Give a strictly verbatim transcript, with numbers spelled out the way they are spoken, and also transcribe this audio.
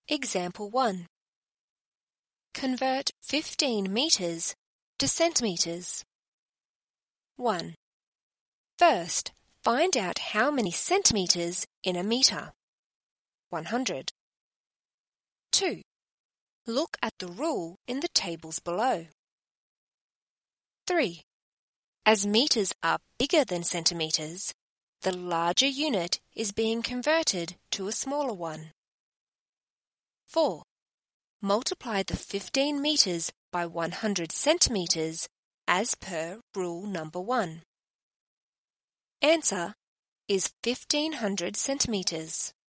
Example one. Convert fifteen meters to centimeters. one. First, find out how many centimeters in a meter. one hundred. two. Look at the rule in the tables below. three. As meters are bigger than centimeters, the larger unit is being converted to a smaller one. four. Multiply the fifteen meters by one hundred centimeters as per rule number one. Answer is fifteen hundred centimeters.